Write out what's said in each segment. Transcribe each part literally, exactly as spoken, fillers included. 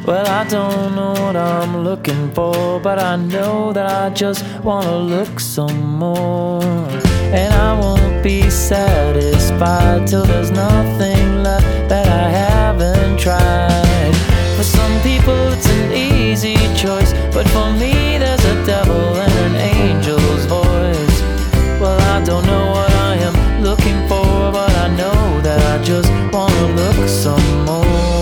Well, I don't know what I'm looking for, but I know that I just wanna look some more. And I won't be satisfied till there's nothing left that I haven't tried. For some people it's an easy choice, but for me there's a devil and an angel's voice. Well, I don't know what I am looking for, but I know that I just wanna look some more.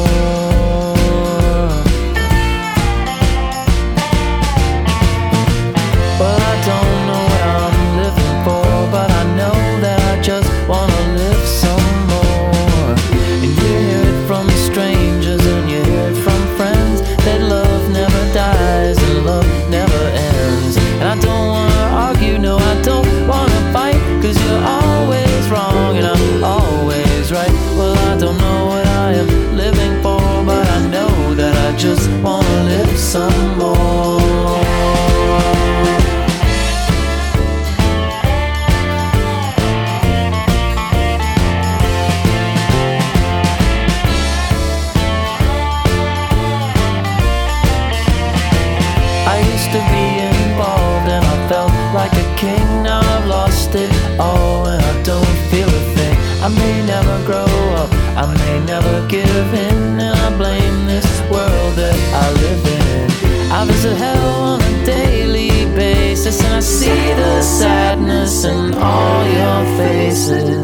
Well, I don't know what I'm living for, but I know that I just wanna live some more. And you hear it from strangers and you hear it from friends, that love never dies and love never ends. And I don't wanna argue, no, I don't wanna fight, 'cause you're always wrong and I'm always right. Well, I don't know what I am living for, but I know that I just wanna live some more. I used to be involved and I felt like a king. Now I've lost it all and I don't feel a thing. I may never grow up, I may never give in, and I blame this world that I live in. I visit hell on a daily basis and I see the sadness in all your faces.